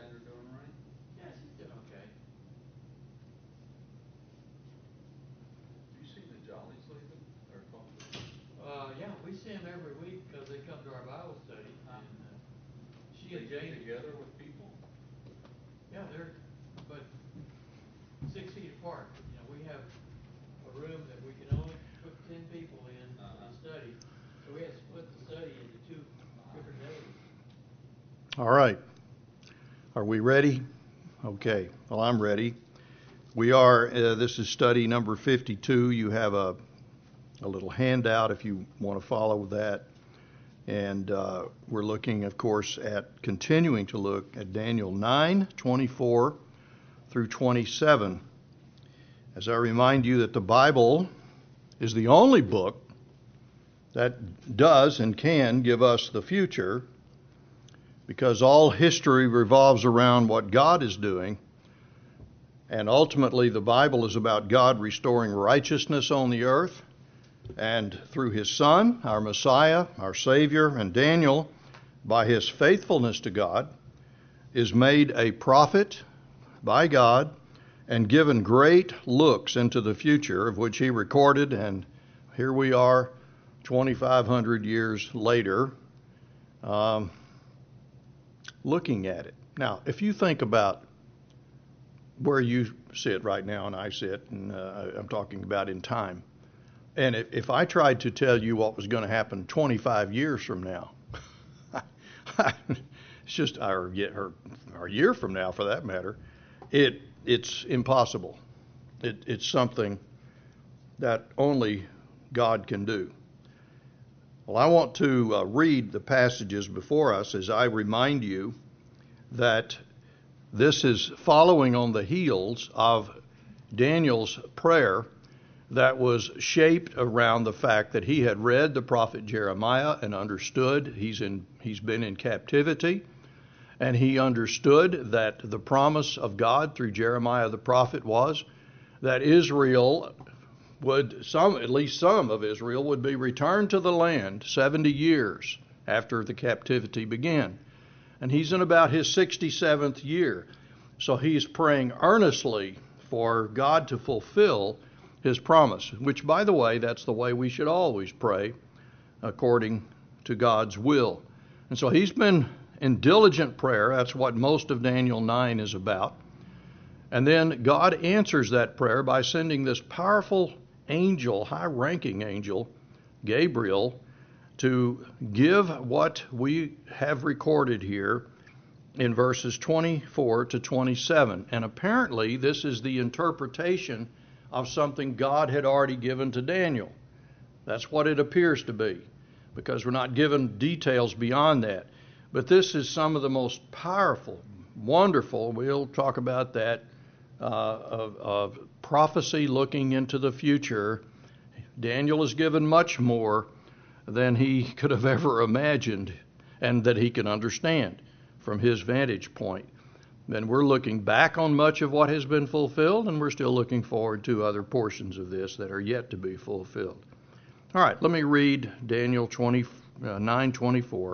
Sandra doing all right? Yeah, she's doing okay. Have you seen the Jollies lately? Or talked to them? Yeah, we see them every week because they come to our Bible study. And she and They get Jane together with people? Yeah, they're but 6 feet apart. You know, we have a room that we can only put 10 people in to study, so we have to split the study into two different days. All right. Are we ready? Okay. Well, I'm ready. We are, this is study number 52. You have a little handout if you want to follow that. And we're looking, of course, at continuing to look at Daniel 9:24 through 27. As I remind you that the Bible is the only book that does and can give us the future, because all history revolves around what God is doing. And ultimately, the Bible is about God restoring righteousness on the earth. And through his Son, our Messiah, our Savior, and Daniel, by his faithfulness to God, is made a prophet by God and given great looks into the future, of which he recorded. And here we are 2,500 years later, looking at it. Now, if you think about where you sit right now and I sit, and I'm talking about in time, and if I tried to tell you what was going to happen 25 years from now, it's just, or a year from now for that matter, it's impossible. It's something that only God can do. Well, I want to read the passages before us as I remind you that this is following on the heels of Daniel's prayer that was shaped around the fact that he had read the prophet Jeremiah and understood he's been in captivity, and he understood that the promise of God through Jeremiah the prophet was that Israel at least some of Israel would be returned to the land 70 years after the captivity began. And he's in about his 67th year. So he's praying earnestly for God to fulfill his promise, which, by the way, that's the way we should always pray, according to God's will. And so he's been in diligent prayer. That's what most of Daniel 9 is about. And then God answers that prayer by sending this powerful angel, high-ranking angel, Gabriel, to give what we have recorded here in verses 24 to 27. And apparently this is the interpretation of something God had already given to Daniel. That's what it appears to be, because we're not given details beyond that. But this is some of the most powerful, wonderful, we'll talk about that, of prophecy looking into the future. Daniel is given much more than he could have ever imagined and that he can understand from his vantage point. Then we're looking back on much of what has been fulfilled, and we're still looking forward to other portions of this that are yet to be fulfilled. All right, let me read Daniel 9:24.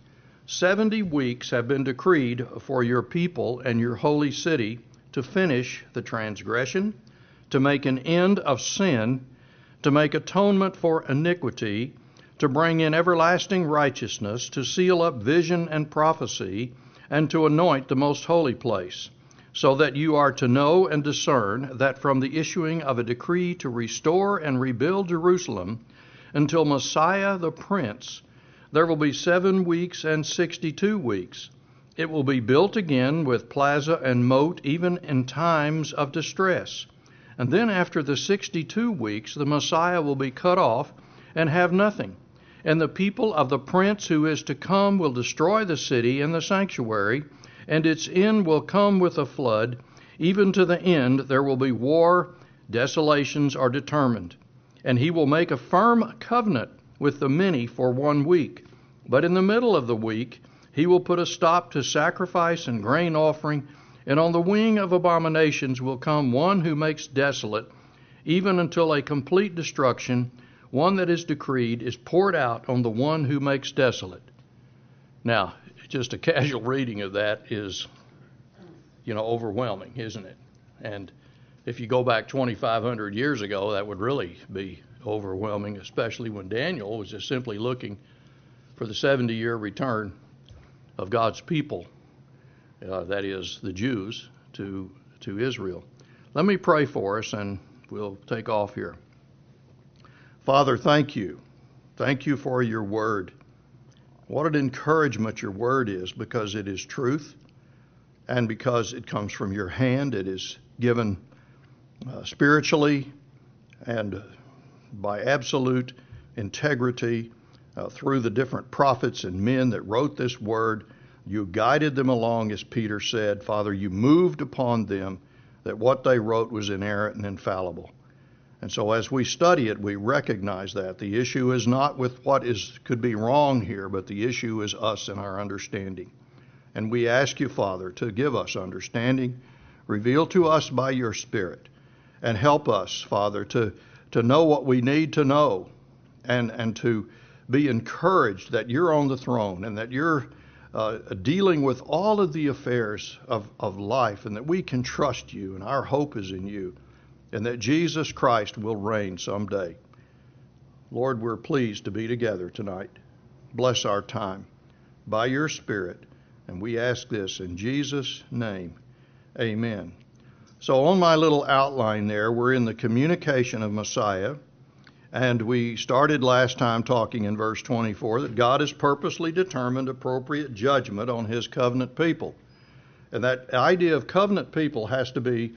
70 weeks have been decreed for your people and your holy city to finish the transgression, to make an end of sin, to make atonement for iniquity, to bring in everlasting righteousness, to seal up vision and prophecy, and to anoint the most holy place, so that you are to know and discern that from the issuing of a decree to restore and rebuild Jerusalem until Messiah the Prince, there will be 7 weeks and 62 weeks. It will be built again with plaza and moat, even in times of distress. And then after the 62 weeks, the Messiah will be cut off and have nothing. And the people of the prince who is to come will destroy the city and the sanctuary, and its end will come with a flood. Even to the end there will be war, desolations are determined. And he will make a firm covenant with the many for 1 week. But in the middle of the week he will put a stop to sacrifice and grain offering, and on the wing of abominations will come one who makes desolate, even until a complete destruction, one that is decreed, is poured out on the one who makes desolate. Now, just a casual reading of that is overwhelming, isn't it? And if you go back 2,500 years ago, that would really be overwhelming, especially when Daniel was just simply looking for the 70-year return of God's people, that is, the Jews, to Israel. Let me pray for us, and we'll take off here. Father, thank you. Thank you for your word. What an encouragement your word is, because it is truth, and because it comes from your hand. It is given spiritually and by absolute integrity through the different prophets and men that wrote this word. You guided them along, as Peter said. Father, you moved upon them that what they wrote was inerrant and infallible. And so as we study it, we recognize that. The issue is not with what could be wrong here, but the issue is us and our understanding. And we ask you, Father, to give us understanding, reveal to us by your Spirit, and help us, Father, to know what we need to know, and to be encouraged that you're on the throne and that you're dealing with all of the affairs of life, and that we can trust you, and our hope is in you, and that Jesus Christ will reign someday. Lord, we're pleased to be together tonight. Bless our time by your Spirit, and we ask this in Jesus' name. Amen. So on my little outline there, we're in the communication of Messiah, and we started last time talking in verse 24 that God has purposely determined appropriate judgment on his covenant people. And that idea of covenant people has to be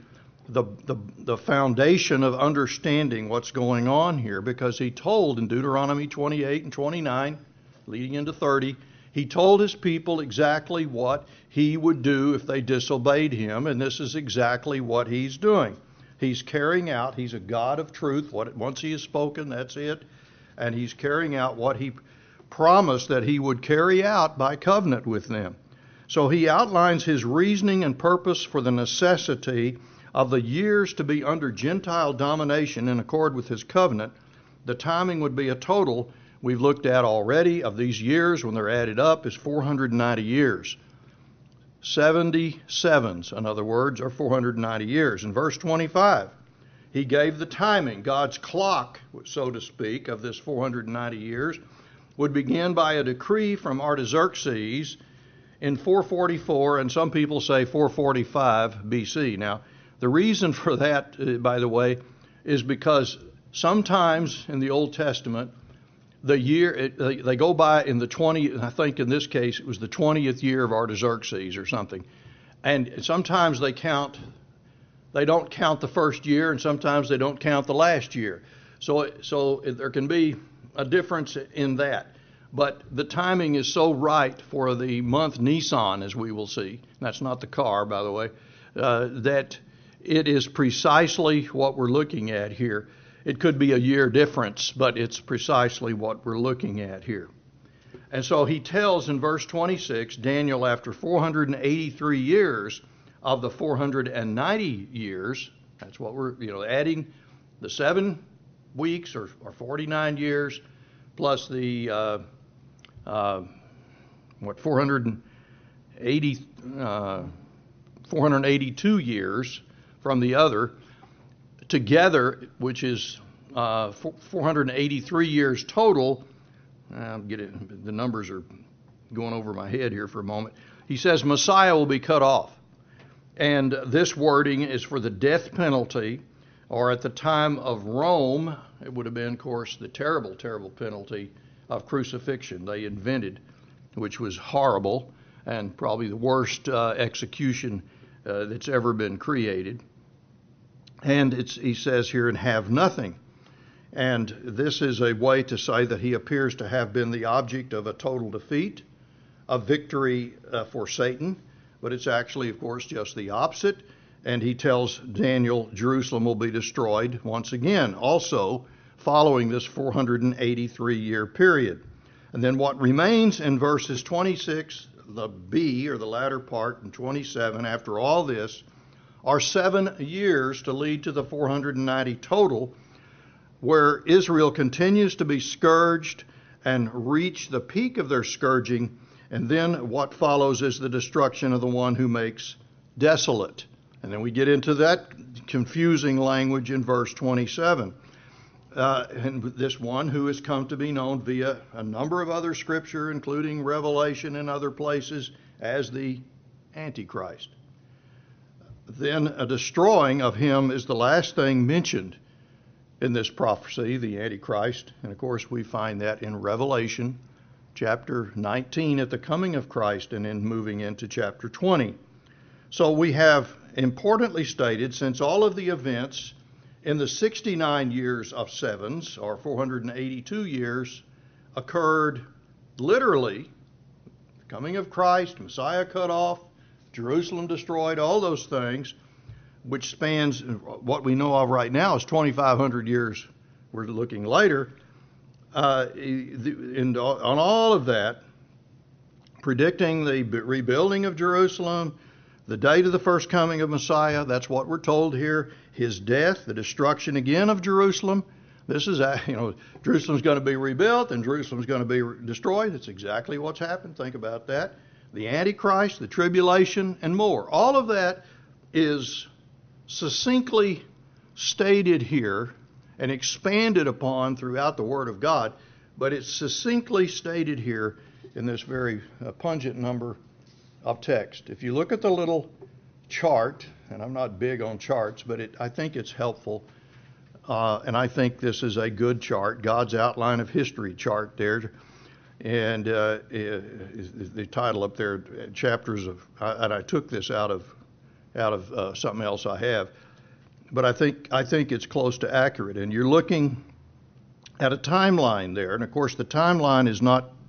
the foundation of understanding what's going on here, because he told in Deuteronomy 28 and 29, leading into 30, he told his people exactly what he would do if they disobeyed him, and this is exactly what he's doing. He's carrying out, he's a God of truth. Once he has spoken, that's it. And he's carrying out what he promised that he would carry out by covenant with them. So he outlines his reasoning and purpose for the necessity of the years to be under Gentile domination in accord with his covenant. The timing would be a total, we've looked at already, of these years when they're added up is 490 years. 77s, in other words, are 490 years. In verse 25, he gave the timing. God's clock, so to speak, of this 490 years would begin by a decree from Artaxerxes in 444, and some people say 445 BC. Now, the reason for that, by the way, is because sometimes in the Old Testament, the year they go by in the 20th, I think in this case it was the 20th year of Artaxerxes or something. And sometimes they don't count the first year, and sometimes they don't count the last year. So there can be a difference in that. But the timing is so right for the month Nisan, as we will see. That's not the car, by the way, that it is precisely what we're looking at here. It could be a year difference, but it's precisely what we're looking at here. And so he tells in verse 26, Daniel, after 483 years of the 490 years, that's what we're adding the 7 weeks or 49 years plus the 482 years from the other together, which is 483 years total. The numbers are going over my head here for a moment. He says Messiah will be cut off. And this wording is for the death penalty, or at the time of Rome, it would have been, of course, the terrible, terrible penalty of crucifixion they invented, which was horrible and probably the worst execution that's ever been created. And he says here, and have nothing. And this is a way to say that he appears to have been the object of a total defeat, a victory for Satan. But it's actually, of course, just the opposite. And he tells Daniel Jerusalem will be destroyed once again, also following this 483-year period. And then what remains in verses 26, the B, or the latter part, and 27, after all this, are 7 years to lead to the 490 total, where Israel continues to be scourged and reach the peak of their scourging, and then what follows is the destruction of the one who makes desolate. And then we get into that confusing language in verse 27. And this one who has come to be known via a number of other scripture, including Revelation and other places, as the Antichrist. Then a destroying of him is the last thing mentioned in this prophecy, the Antichrist. And of course we find that in Revelation chapter 19 at the coming of Christ, and then moving into chapter 20. So we have importantly stated, since all of the events in the 69 years of sevens, or 482 years, occurred literally, the coming of Christ, Messiah cut off, Jerusalem destroyed, all those things, which spans what we know of right now is 2,500 years. We're looking later. On all of that, predicting the rebuilding of Jerusalem, the date of the first coming of Messiah, that's what we're told here. His death, the destruction again of Jerusalem. This is, Jerusalem's going to be rebuilt and Jerusalem's going to be destroyed. That's exactly what's happened. Think about that. The Antichrist, the tribulation, and more. All of that is succinctly stated here and expanded upon throughout the Word of God, but it's succinctly stated here in this very pungent number of text. If you look at the little chart, and I'm not big on charts, but I think it's helpful, and I think this is a good chart, God's Outline of History chart there, and the title up there, chapters of, and I took this out of something else I have, but I think it's close to accurate. And you're looking at a timeline there, and of course the timeline is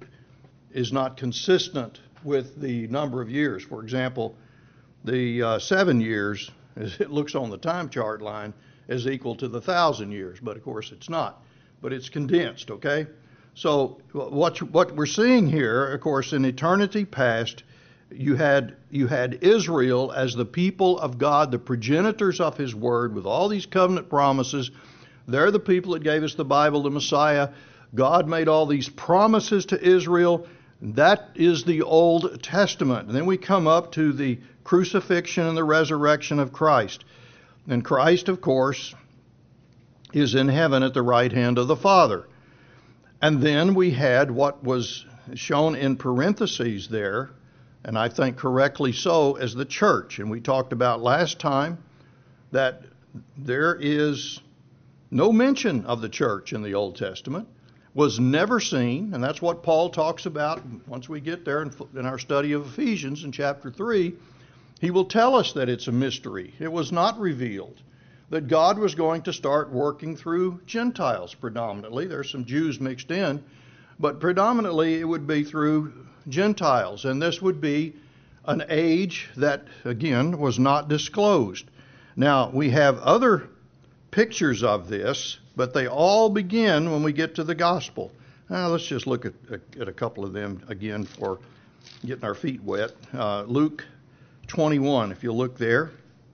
not consistent with the number of years. For example, the 7 years, as it looks on the time chart line, is equal to the 1,000 years, but of course it's not. But it's condensed, okay? So what we're seeing here, of course, in eternity past, you had Israel as the people of God, the progenitors of His Word, with all these covenant promises. They're the people that gave us the Bible, the Messiah. God made all these promises to Israel. That is the Old Testament. And then we come up to the crucifixion and the resurrection of Christ. And Christ, of course, is in heaven at the right hand of the Father. And then we had what was shown in parentheses there, and I think correctly so, as the church. And we talked about last time that there is no mention of the church in the Old Testament, was never seen, and that's what Paul talks about once we get there in our study of Ephesians in chapter 3. He will tell us that it's a mystery. It was not revealed. That God was going to start working through Gentiles predominantly. There's some Jews mixed in, but predominantly it would be through Gentiles. And this would be an age that, again, was not disclosed. Now, we have other pictures of this, but they all begin when we get to the gospel. Now, let's just look at a couple of them again for getting our feet wet. Luke 21, if you'll look there.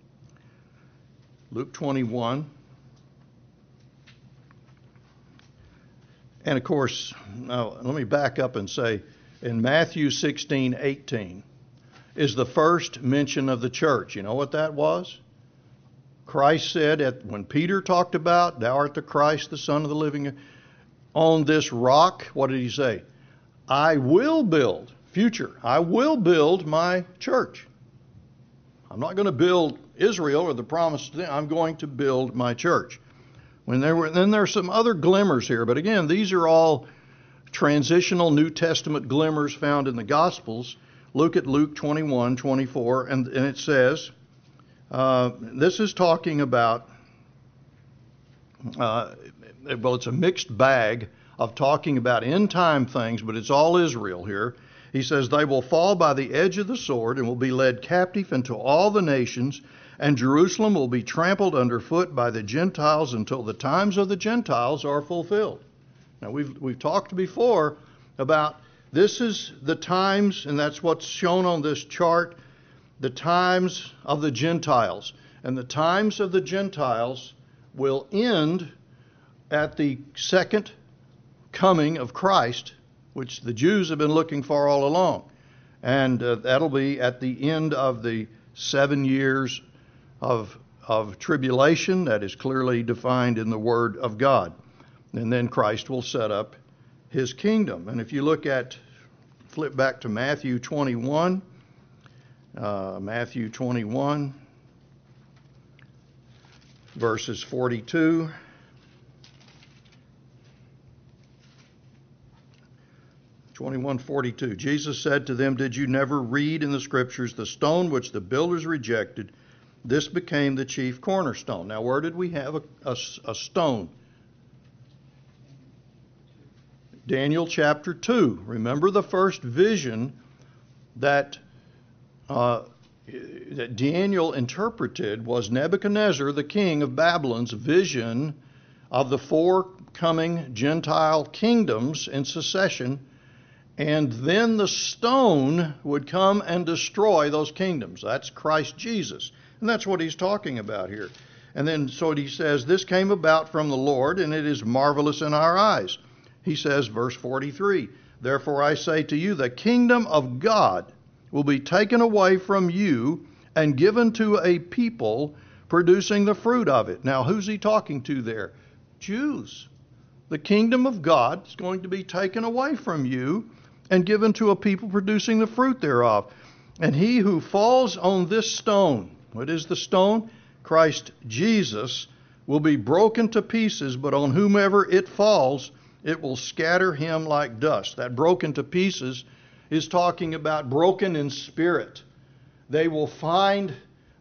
Luke 21. And of course, now let me back up and say, in Matthew 16:18 is the first mention of the church. You know what that was? Christ said, when Peter talked about, "Thou art the Christ, the Son of the living," on this rock, what did he say? I will build, future, I will build my church. I'm not going to build Israel or the promised thing. I'm going to build my church. Then there's some other glimmers here, but again, these are all transitional New Testament glimmers found in the Gospels. Look at Luke 21:24, and it says, this is talking about, it's a mixed bag of talking about end time things, but it's all Israel here. He says, they will fall by the edge of the sword and will be led captive into all the nations, and Jerusalem will be trampled underfoot by the Gentiles until the times of the Gentiles are fulfilled. Now, we've talked before about this is the times, and that's what's shown on this chart, the times of the Gentiles. And the times of the Gentiles will end at the second coming of Christ, which the Jews have been looking for all along. And that'll be at the end of the 7 years of tribulation that is clearly defined in the Word of God. And then Christ will set up his kingdom. And if you flip back to Matthew 21, Matthew 21, verses 42. Jesus said to them, "Did you never read in the Scriptures, the stone which the builders rejected, this became the chief cornerstone?" Now, where did we have a stone? Daniel chapter 2. Remember the first vision that Daniel interpreted was Nebuchadnezzar, the king of Babylon's vision of the 4 coming Gentile kingdoms in succession, and then the stone would come and destroy those kingdoms. That's Christ Jesus. And that's what he's talking about here. And then so he says, "This came about from the Lord, and it is marvelous in our eyes." He says, verse 43, "Therefore I say to you, the kingdom of God will be taken away from you and given to a people producing the fruit of it." Now, who's he talking to there? Jews. The kingdom of God is going to be taken away from you and given to a people producing the fruit thereof. "And he who falls on this stone," what is the stone? Christ Jesus, "will be broken to pieces, but on whomever it falls, it will scatter him like dust." That broken to pieces is talking about broken in spirit. They will find,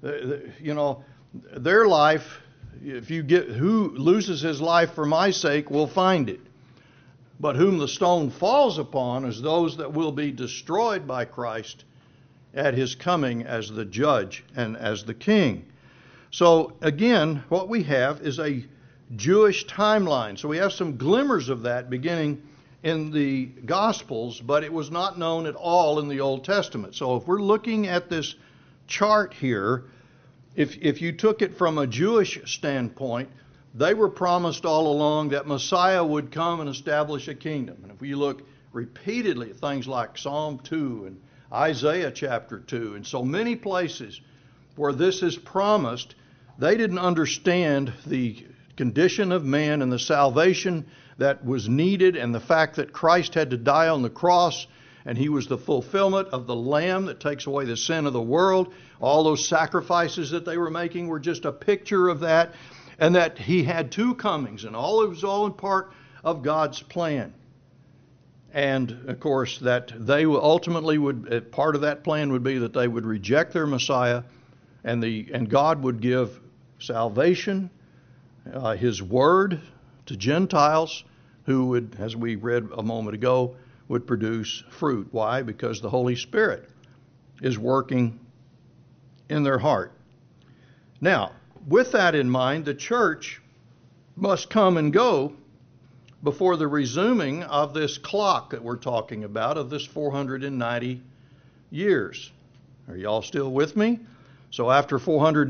their life, who loses his life for my sake will find it. But whom the stone falls upon is those that will be destroyed by Christ at his coming as the judge and as the king. So again, what we have is a Jewish timeline. So we have some glimmers of that beginning in the Gospels, but it was not known at all in the Old Testament. So if we're looking at this chart here, if you took it from a Jewish standpoint, they were promised all along that Messiah would come and establish a kingdom. And if we look repeatedly at things like Psalm 2 and Isaiah chapter 2 and so many places where this is promised, they didn't understand the condition of man and the salvation that was needed and the fact that Christ had to die on the cross and he was the fulfillment of the Lamb that takes away the sin of the world. All those sacrifices that they were making were just a picture of that, and that he had 2 comings, and it was all in part of God's plan. And of course, that they ultimately would, part of that plan would be that they would reject their Messiah, and God would give salvation, his word to Gentiles who would, as we read a moment ago, would produce fruit. Why? Because the Holy Spirit is working in their heart. Now, with that in mind, the church must come and go before the resuming of this clock that we're talking about, of this 490 years. Are y'all still with me? So after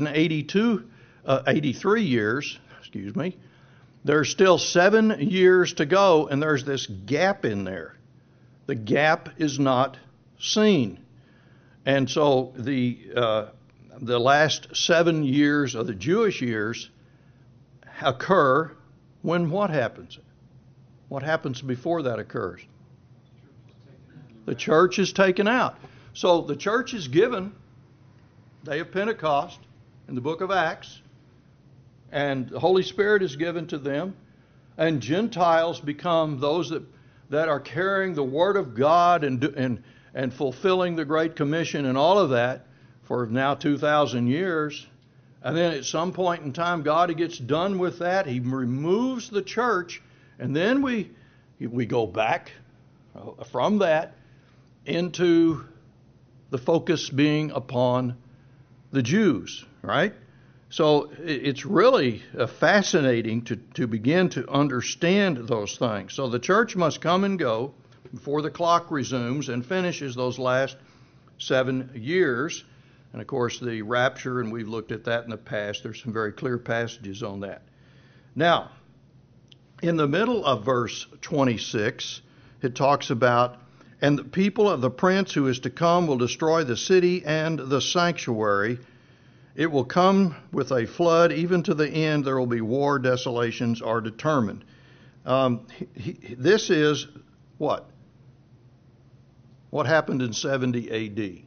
83 years, there's still 7 years to go, and there's this gap in there. The gap is not seen. And so the last 7 years of the Jewish years occur when what happens? What happens before that occurs? The church is taken out. So the church is given day of Pentecost in the book of Acts, and the Holy Spirit is given to them, and Gentiles become those that are carrying the Word of God and fulfilling the Great Commission and all of that for now 2,000 years. And then at some point in time, God gets done with that. He removes the church, and then we go back from that into the focus being upon the Jews, right? So it's really fascinating to begin to understand those things. So the church must come and go before the clock resumes and finishes those last 7 years. And of course the rapture, and we've looked at that in the past. There's some very clear passages on that. Now, in the middle of verse 26, it talks about, And the people of the prince who is to come will destroy the city and the sanctuary. It will come with a flood, even to the end. There will be war. Desolations are determined. This is what? What happened in 70 A.D.?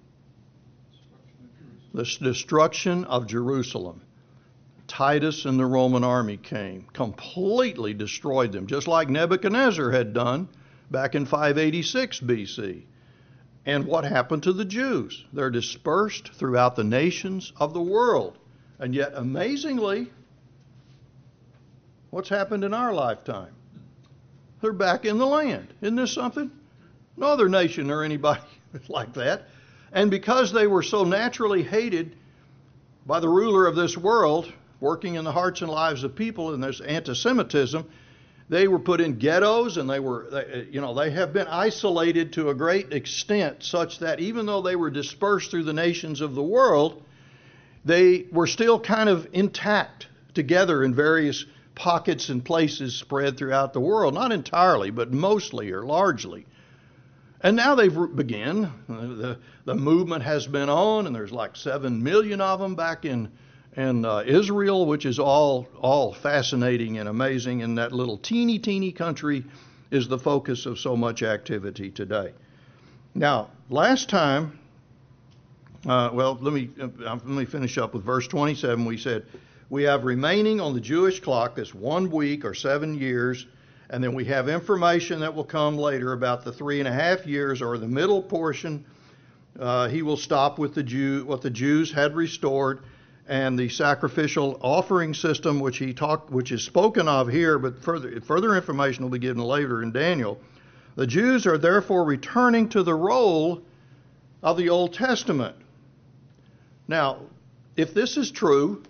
The destruction of Jerusalem. Titus and the Roman army came, completely destroyed them, just like Nebuchadnezzar had done back in 586 BC. And what happened to the Jews? They're dispersed throughout the nations of the world. And yet, amazingly, what's happened in our lifetime? They're back in the land. Isn't this something? No other nation or anybody like that. And because they were so naturally hated by the ruler of this world, working in the hearts and lives of people, and there's anti-Semitism, they were put in ghettos, and they have been isolated to a great extent, such that even though they were dispersed through the nations of the world, they were still kind of intact together in various pockets and places spread throughout the world. Not entirely, but mostly or largely. And now they've begun. The movement has been on, and there's like 7 million of them back in Israel, which is all fascinating and amazing. And that little teeny country is the focus of so much activity today. Now, last time, let me finish up with verse 27. We said, we have remaining on the Jewish clock this 1 week or 7 years, and then we have information that will come later about the 3.5 years or the middle portion. He will stop with what the Jews had restored, and the sacrificial offering system, which is spoken of here, but further information will be given later in Daniel. The Jews are therefore returning to the role of the Old Testament. Now, if this is true,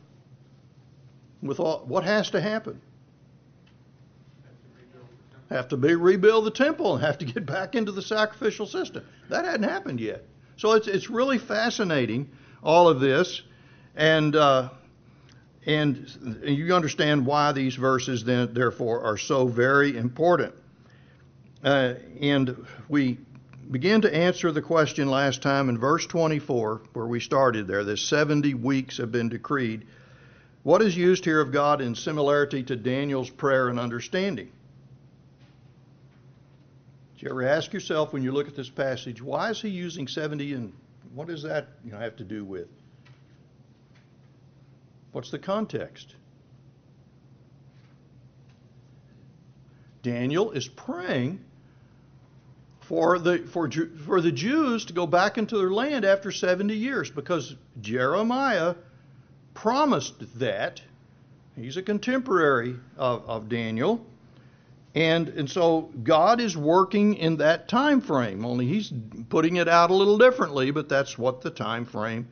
what has to happen? Have to rebuild the temple and have to get back into the sacrificial system. That hadn't happened yet. So it's really fascinating, all of this. And you understand why these verses then, therefore, are so very important. And we began to answer the question last time in verse 24, where we started there. The 70 weeks have been decreed. What is used here of God in similarity to Daniel's prayer and understanding? Did you ever ask yourself when you look at this passage, why is he using 70, and what does that have to do with? What's the context? Daniel is praying for the Jews to go back into their land after 70 years, because Jeremiah promised that. He's a contemporary of Daniel. And so God is working in that time frame, only he's putting it out a little differently, but that's what the time frame.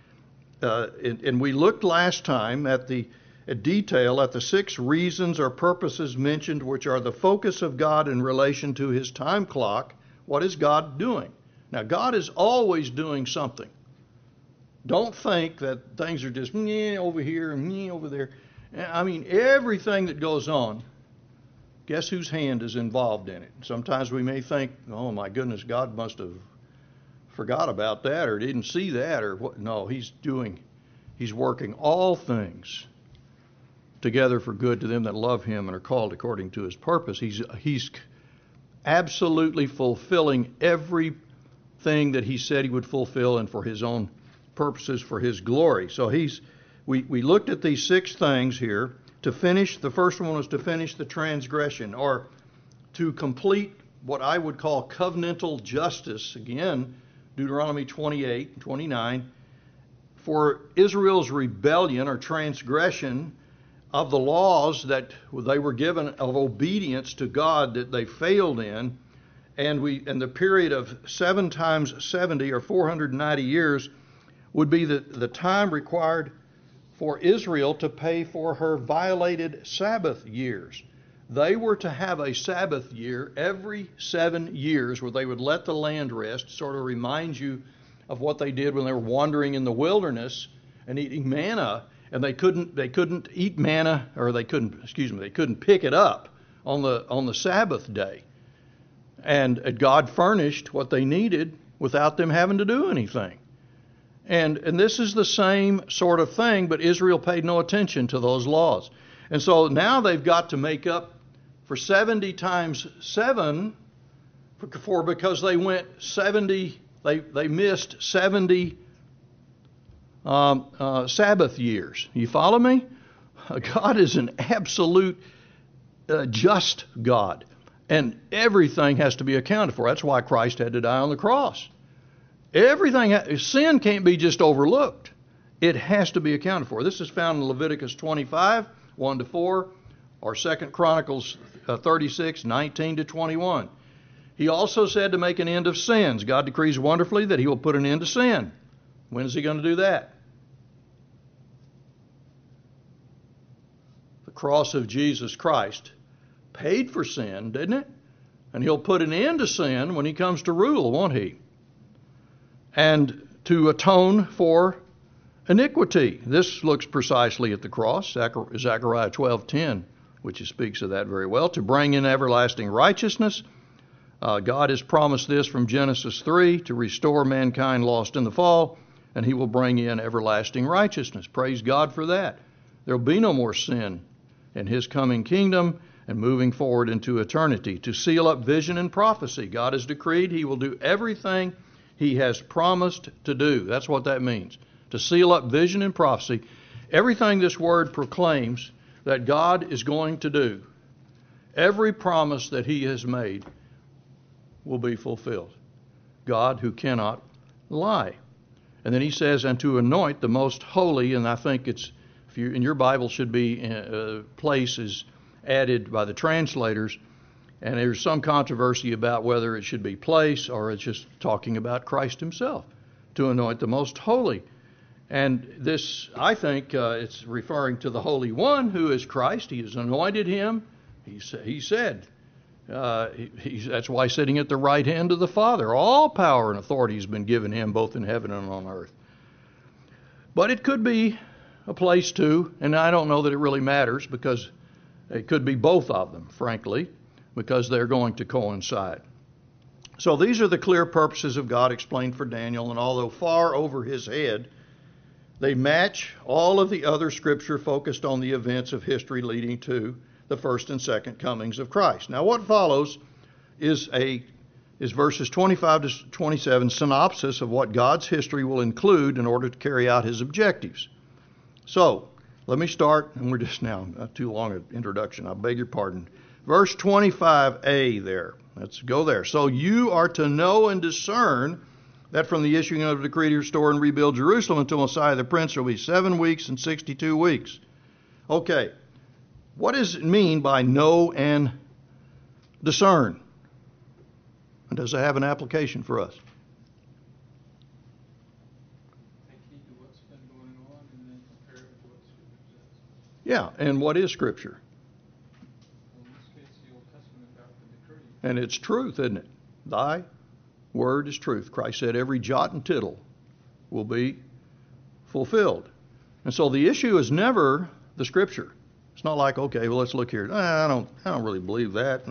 And we looked last time at the detail at the 6 reasons or purposes mentioned, which are the focus of God in relation to his time clock. What is God doing? Now, God is always doing something. Don't think that things are just over here and over there. I mean, everything that goes on, guess whose hand is involved in it? Sometimes we may think, oh my goodness, God must have forgot about that or didn't see that or what. No, he's working all things together for good to them that love him and are called according to his purpose. He's absolutely fulfilling everything that he said he would fulfill, and for his own purposes, for his glory. So we looked at these 6 things here to finish. The first one was to finish the transgression, or to complete what I would call covenantal justice. Again, Deuteronomy 28 and 29. For Israel's rebellion or transgression of the laws that they were given of obedience to God that they failed in, and the period of 7 times 70 or 490 years would be the time required for Israel to pay for her violated Sabbath years. They were to have a Sabbath year every 7 years where they would let the land rest, sort of remind you of what they did when they were wandering in the wilderness and eating manna, and they couldn't eat manna, or they couldn't pick it up on the Sabbath day. And God furnished what they needed without them having to do anything. And this is the same sort of thing, but Israel paid no attention to those laws. And so now they've got to make up for 70 times 7 because they went 70, they missed 70 Sabbath years. You follow me? God is an absolute just God. And everything has to be accounted for. That's why Christ had to die on the cross. Sin can't be just overlooked. It has to be accounted for. This is found in Leviticus 25, 1-4, or 2 Chronicles 36, 19-21. He also said to make an end of sins. God decrees wonderfully that He will put an end to sin. When is He going to do that? The cross of Jesus Christ paid for sin, didn't it? And He'll put an end to sin when He comes to rule, won't He? And to atone for iniquity. This looks precisely at the cross, Zechariah 12:10, which speaks of that very well. To bring in everlasting righteousness. God has promised this from Genesis 3, to restore mankind lost in the fall, and He will bring in everlasting righteousness. Praise God for that. There will be no more sin in His coming kingdom and moving forward into eternity. To seal up vision and prophecy. God has decreed He will do everything He has promised to do. That's what that means. To seal up vision and prophecy. Everything this word proclaims that God is going to do, every promise that He has made will be fulfilled. God who cannot lie. And then He says, and to anoint the most holy, and I think it's, if you in your Bible should be places added by the translators, and there's some controversy about whether it should be place or it's just talking about Christ Himself. To anoint the most holy. And this, I think, it's referring to the Holy One who is Christ. He has anointed Him. He said, that's why He's sitting at the right hand of the Father. All power and authority has been given Him both in heaven and on earth. But it could be a place too, and I don't know that it really matters because it could be both of them, frankly, because they're going to coincide. So these are the clear purposes of God explained for Daniel, and although far over his head, they match all of the other Scripture focused on the events of history leading to the first and second comings of Christ. Now what follows is verses 25 to 27 synopsis of what God's history will include in order to carry out His objectives. So, let me start, and we're just now, not too long an introduction, I beg your pardon. Verse 25a there. Let's go there. So you are to know and discern that from the issuing of the decree to restore and rebuild Jerusalem until Messiah the Prince there will be 7 weeks and 62 weeks. Okay. What does it mean by know and discern? And does it have an application for us? Take heed to what's been going on and then compare it with what Scripture says. Yeah, and what is Scripture? Well, in this case, the Old Testament got the decree. And it's truth, isn't it? Thy word is truth. Christ said every jot and tittle will be fulfilled. And so the issue is never the Scripture. It's not like, okay, well, let's look here. I don't really believe that.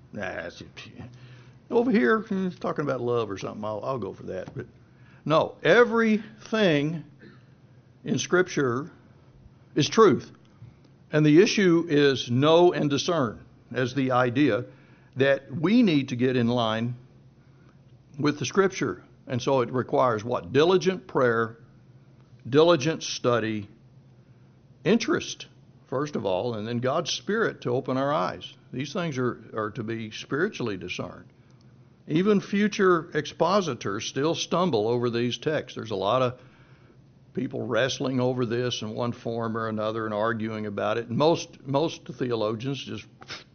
Over here, it's talking about love or something. I'll go for that. But no, everything in Scripture is truth. And the issue is know and discern as the idea that we need to get in line with the Scripture. And so it requires what? Diligent prayer, diligent study, interest, first of all, and then God's Spirit to open our eyes. These things are to be spiritually discerned. Even future expositors still stumble over these texts. There's a lot of people wrestling over this in one form or another and arguing about it. And most theologians just,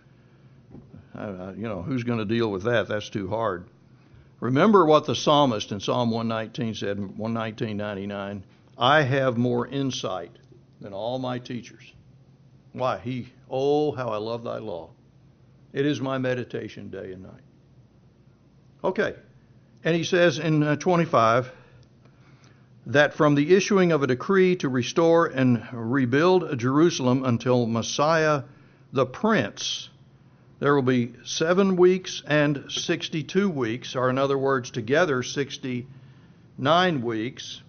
who's going to deal with that? That's too hard. Remember what the psalmist in Psalm 119 said, 119:99, I have more insight than all my teachers. Why? How I love thy law. It is my meditation day and night. Okay. And he says in 25 that from the issuing of a decree to restore and rebuild Jerusalem until Messiah the Prince There will be 7 weeks and 62 weeks, or in other words, together 69 weeks.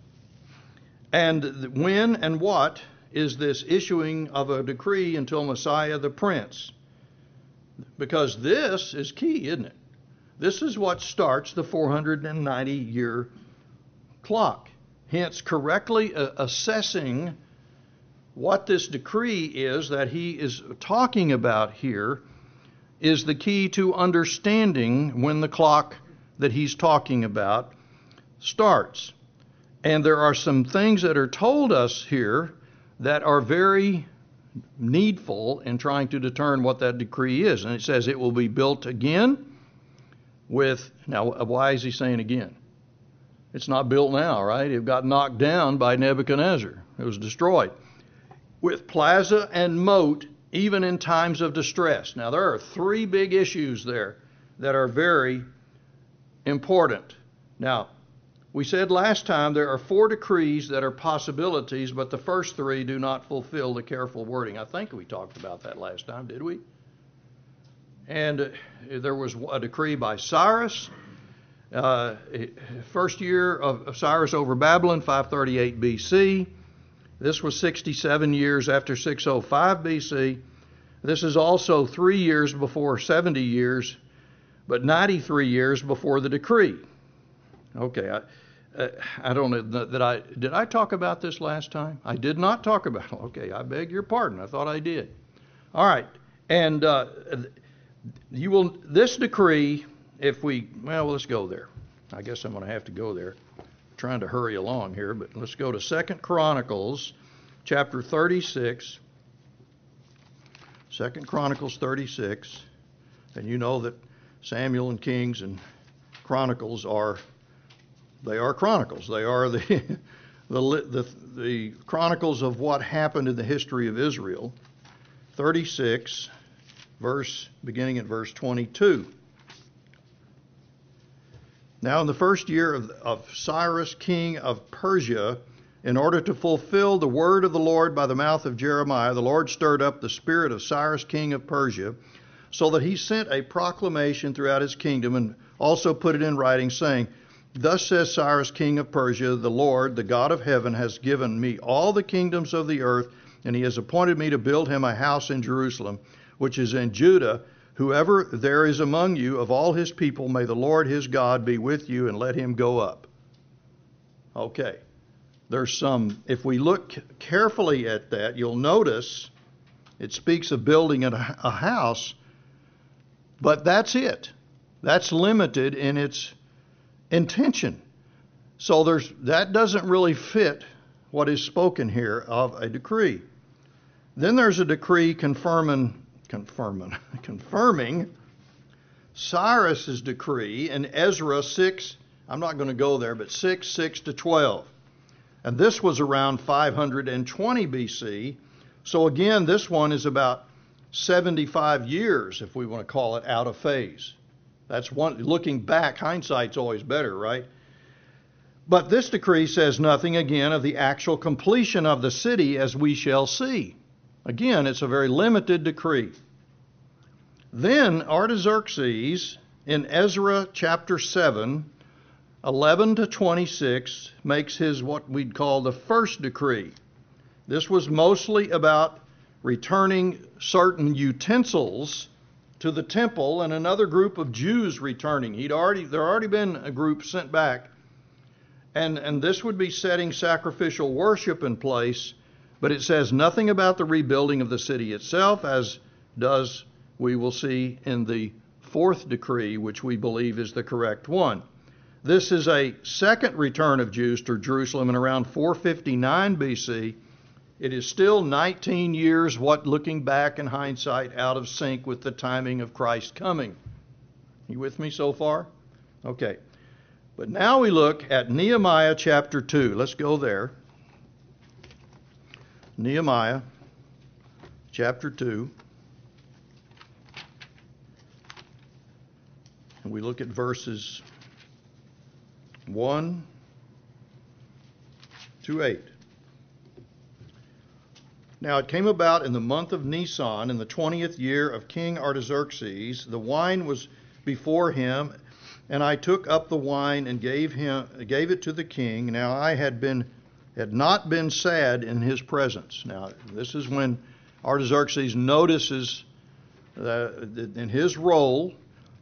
And when and what is this issuing of a decree until Messiah the Prince? Because this is key, isn't it? This is what starts the 490-year clock. Hence, correctly assessing what this decree is that he is talking about here is the key to understanding when the clock that he's talking about starts. And there are some things that are told us here that are very needful in trying to determine what that decree is. And it says it will be built again with, now why is he saying again? It's not built now, right? It got knocked down by Nebuchadnezzar. It was destroyed. With plaza and moat, even in times of distress. Now there are 3 big issues there that are very important. Now, we said last time there are 4 decrees that are possibilities, but the first 3 do not fulfill the careful wording. I think we talked about that last time, did we? And there was a decree by Cyrus, first year of Cyrus over Babylon, 538 BC. This was 67 years after 605 BC. This is also 3 years before 70 years, but 93 years before the decree. Okay, I don't know did I talk about this last time? I did not talk about it. Okay, I beg your pardon. I thought I did. All right, and this decree, let's go there. I guess I'm going to have to go there. Trying to hurry along here, but let's go to 2 Chronicles chapter 36. 2 Chronicles 36. And you know that Samuel and Kings and Chronicles are chronicles. They are the chronicles of what happened in the history of Israel. 36, beginning at verse 22. Now in the first year of Cyrus, king of Persia, in order to fulfill the word of the Lord by the mouth of Jeremiah, the Lord stirred up the spirit of Cyrus, king of Persia, so that he sent a proclamation throughout his kingdom and also put it in writing, saying, Thus says Cyrus, king of Persia, the Lord, the God of heaven, has given me all the kingdoms of the earth, and he has appointed me to build him a house in Jerusalem, which is in Judah. Whoever there is among you of all his people, may the Lord his God be with you, and let him go up. Okay. If we look carefully at that, you'll notice it speaks of building a house, but that's it. That's limited in its intention. So that doesn't really fit what is spoken here of a decree. Then there's a decree confirming Cyrus's decree in Ezra 6. I'm not going to go there, but 6 to 12. And this was around 520 BC. So again, this one is about 75 years, if we want to call it, out of phase. That's one. Looking back, hindsight's always better, right? But this decree says nothing, again, of the actual completion of the city, as we shall see. Again, it's a very limited decree. Then Artaxerxes, in Ezra chapter 7, 11 to 26, makes his what we'd call the first decree. This was mostly about returning certain utensils to the temple, and another group of Jews returning. There already been a group sent back, and this would be setting sacrificial worship in place, but it says nothing about the rebuilding of the city itself, as does we will see in the fourth decree, which we believe is the correct one. This is a second return of Jews to Jerusalem in around 459 BC. It is still 19 years, looking back in hindsight, out of sync with the timing of Christ's coming. You with me so far? Okay. But now we look at Nehemiah chapter 2. Let's go there. Nehemiah chapter 2. And we look at verses 1 to 8. Now it came about in the month of Nisan, in the 20th year of King Artaxerxes, the wine was before him, and I took up the wine and gave it to the king. Now I had not been sad in his presence. Now this is when Artaxerxes notices in his role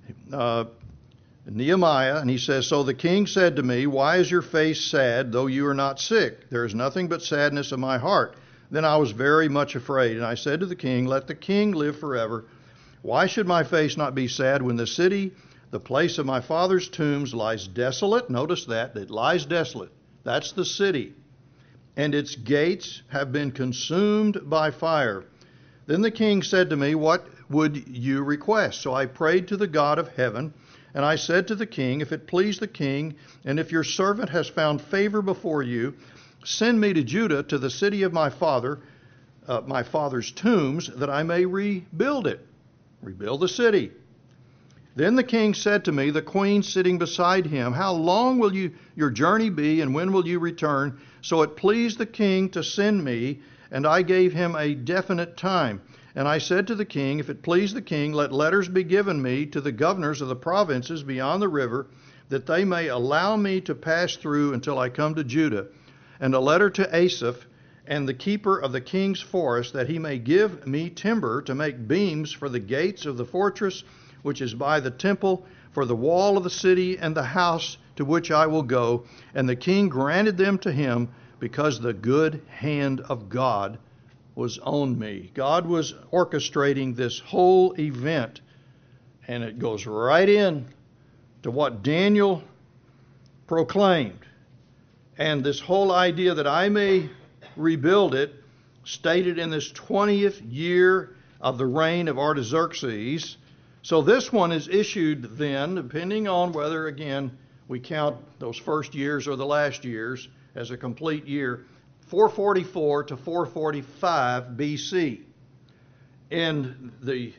Nehemiah, and he says, "So the king said to me, 'Why is your face sad, though you are not sick? There is nothing but sadness in my heart.' Then I was very much afraid, and I said to the king, 'Let the king live forever. Why should my face not be sad when the city, the place of my father's tombs, lies desolate?'" Notice that, it lies desolate. That's the city. "And its gates have been consumed by fire." Then the king said to me, "What would you request?" So I prayed to the God of heaven, and I said to the king, "If it please the king, and if your servant has found favor before you, send me to Judah, to the city of my father's tombs, that I may rebuild it." Rebuild the city. Then the king said to me, the queen sitting beside him, "How long will your journey be, and when will you return?" So it pleased the king to send me, and I gave him a definite time. And I said to the king, "If it please the king, let letters be given me to the governors of the provinces beyond the river, that they may allow me to pass through until I come to Judah, and a letter to Asaph and the keeper of the king's forest, that he may give me timber to make beams for the gates of the fortress which is by the temple, for the wall of the city and the house to which I will go." And the king granted them to him, because the good hand of God was on me. God was orchestrating this whole event, and it goes right in to what Daniel proclaimed. And this whole idea that I may rebuild it, stated in this 20th year of the reign of Artaxerxes. So this one is issued then, depending on whether, again, we count those first years or the last years as a complete year, 444 to 445 BC. And it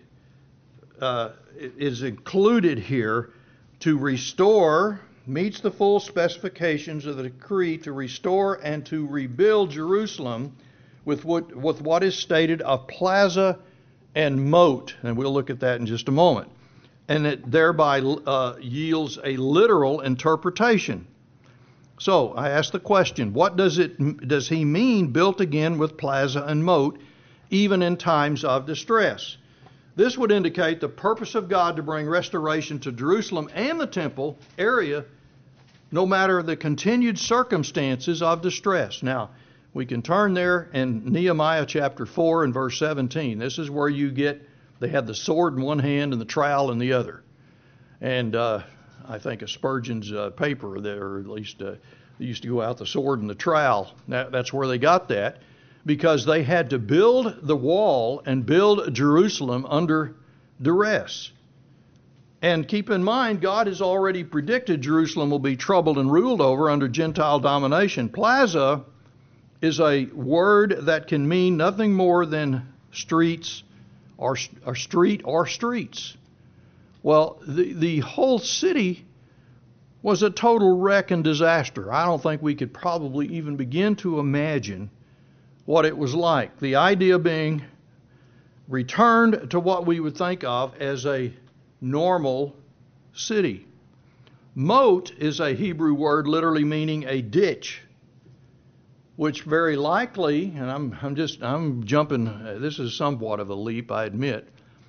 is included here to restore, meets the full specifications of the decree to restore and to rebuild Jerusalem with what is stated of plaza and moat, and we'll look at that in just a moment. And it thereby yields a literal interpretation. So I ask the question, what does he mean built again with plaza and moat, even in times of distress? This would indicate the purpose of God to bring restoration to Jerusalem and the temple area, no matter the continued circumstances of distress. Now, we can turn there in Nehemiah chapter 4 and verse 17. This is where they had the sword in one hand and the trowel in the other. And I think of Spurgeon's paper there, or at least they used to go out the sword and the trowel. That's where they got that, because they had to build the wall and build Jerusalem under duress. And keep in mind, God has already predicted Jerusalem will be troubled and ruled over under Gentile domination. Plaza is a word that can mean nothing more than streets or street or streets. Well, the whole city was a total wreck and disaster. I don't think we could probably even begin to imagine what it was like. The idea being returned to what we would think of as a normal city. Moat is a Hebrew word literally meaning a ditch, which very likely, and I'm jumping, this is somewhat of a leap, I admit,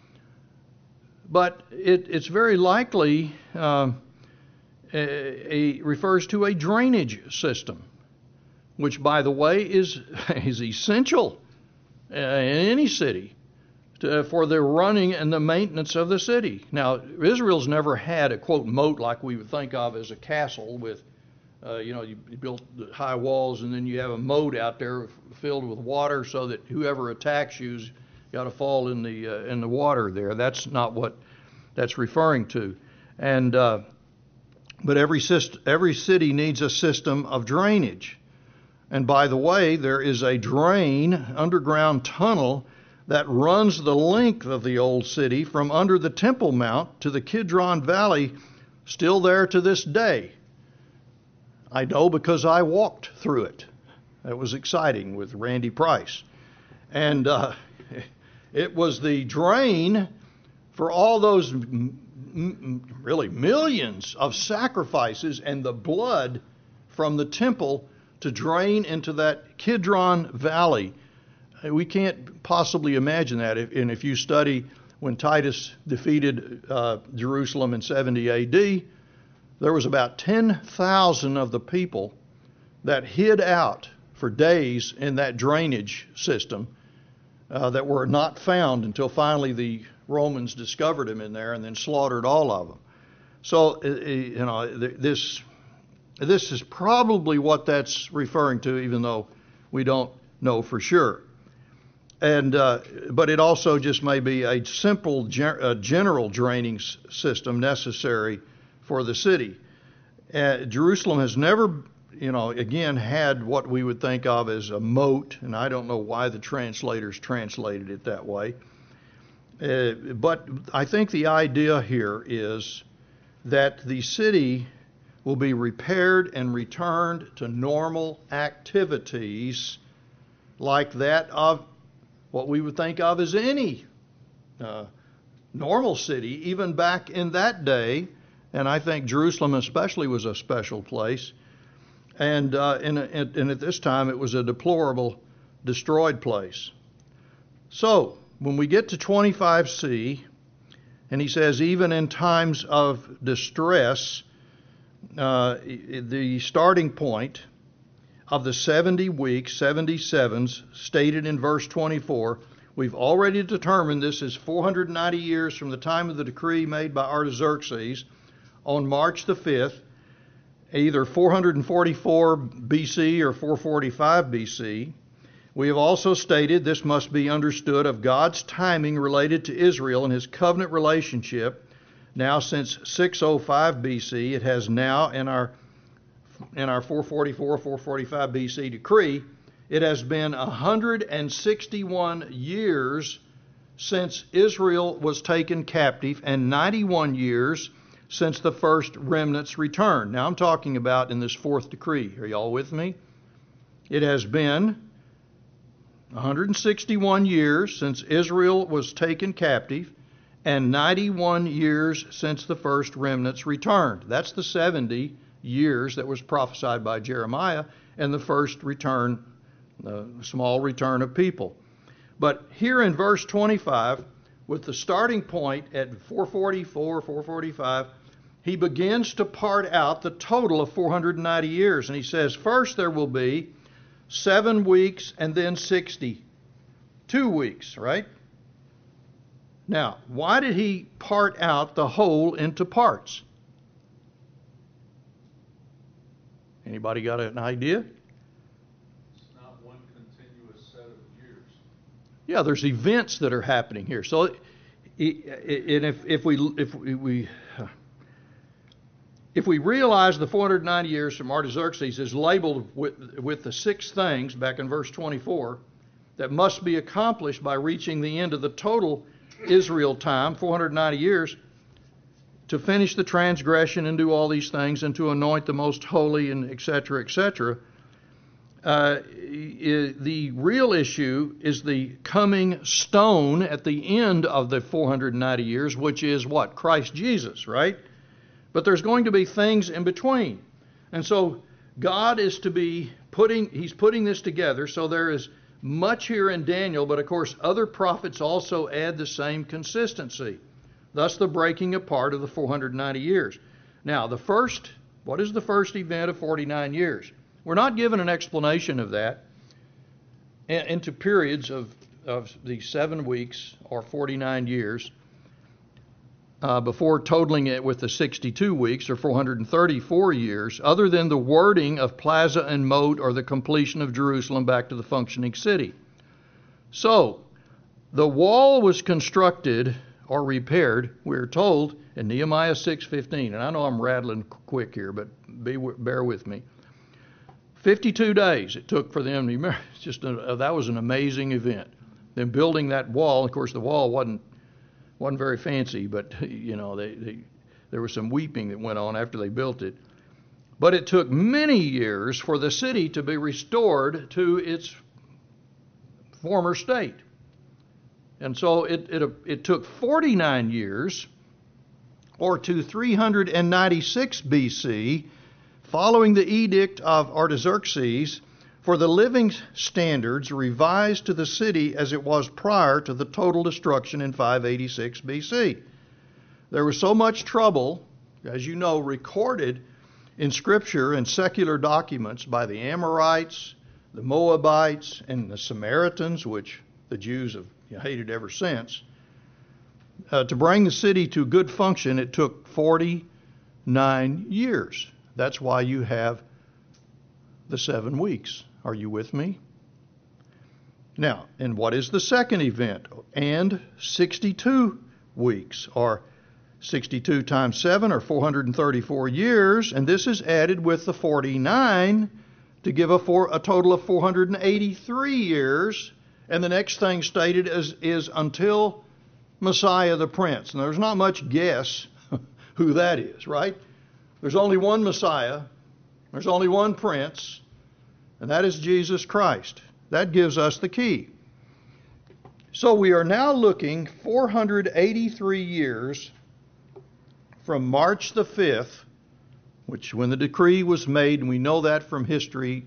but it's very likely refers to a drainage system, which, by the way, is essential in any city for the running and the maintenance of the city. Now, Israel's never had a, quote, moat like we would think of as a castle with, you built the high walls and then you have a moat out there filled with water so that whoever attacks you's got to fall in the water there. That's not what that's referring to. And but every city needs a system of drainage. And by the way, there is a underground tunnel that runs the length of the old city from under the Temple Mount to the Kidron Valley, still there to this day. I know because I walked through it. That was exciting with Randy Price. And it was the drain for all those really millions of sacrifices and the blood from the temple to drain into that Kidron Valley. We can't possibly imagine that. And if you study when Titus defeated Jerusalem in 70 AD, there was about 10,000 of the people that hid out for days in that drainage system that were not found until finally the Romans discovered them in there and then slaughtered all of them. So, this is probably what that's referring to, even though we don't know for sure. And but it also just may be a simple general draining system necessary for the city. Jerusalem has never, again, had what we would think of as a moat, and I don't know why the translators translated it that way. But I think the idea here is that the city will be repaired and returned to normal activities like that of what we would think of as any normal city, even back in that day. And I think Jerusalem especially was a special place. And at this time it was a deplorable, destroyed place. So, when we get to 25c, and he says, even in times of distress, the starting point of the 70 weeks, 77s, stated in verse 24, we've already determined this is 490 years from the time of the decree made by Artaxerxes on March the 5th, either 444 BC or 445 BC. We have also stated this must be understood of God's timing related to Israel and his covenant relationship. Now, since 605 BC, it has now in our 444, 445 BC decree, it has been 161 years since Israel was taken captive and 91 years since the first remnant's return. Now I'm talking about in this fourth decree. Are y'all with me? It has been 161 years since Israel was taken captive and 91 years since the first remnants returned. That's the 70 years that was prophesied by Jeremiah and the first return, the small return of people. But here in verse 25, with the starting point at 444, 445, he begins to part out the total of 490 years. And he says, first there will be 7 weeks and then 62 weeks, right? Now, why did he part out the whole into parts? Anybody got an idea? It's not one continuous set of years. Yeah, there's events that are happening here. So, and if we realize the 490 years from Artaxerxes is labeled with the 6 things back in verse 24 that must be accomplished by reaching the end of the total Israel time, 490 years, to finish the transgression and do all these things and to anoint the most holy and etc., etc. The real issue is the coming stone at the end of the 490 years, which is what? Christ Jesus, right? But there's going to be things in between. And so God is to be he's putting this together. So there is much here in Daniel, but of course other prophets also add the same consistency. Thus the breaking apart of the 490 years. Now what is the first event of 49 years? We're not given an explanation of that into periods of the 7 weeks or 49 years. Before totaling it with the 62 weeks or 434 years, other than the wording of plaza and moat or the completion of Jerusalem back to the functioning city. So, the wall was constructed or repaired, we're told, in Nehemiah 6:15. And I know I'm rattling quick here, but bear with me. 52 days it took for them to remember. That was an amazing event. Then building that wall, of course the wall wasn't very fancy, but there was some weeping that went on after they built it. But it took many years for the city to be restored to its former state. And so it took 49 years, or to 396 BC, following the edict of Artaxerxes, for the living standards revised to the city as it was prior to the total destruction in 586 BC. There was so much trouble, as you know, recorded in Scripture and secular documents by the Amorites, the Moabites, and the Samaritans, which the Jews have hated ever since. To bring the city to good function, it took 49 years. That's why you have the 7 weeks. Are you with me? Now, and what is the second event? And 62 weeks, or 62 times 7, or 434 years, and this is added with the 49 to give a total of 483 years. And the next thing stated is until Messiah the Prince. And there's not much guess who that is, right? There's only one Messiah. There's only one Prince, and that is Jesus Christ. That gives us the key. So we are now looking 483 years from March the 5th, which when the decree was made, and we know that from history,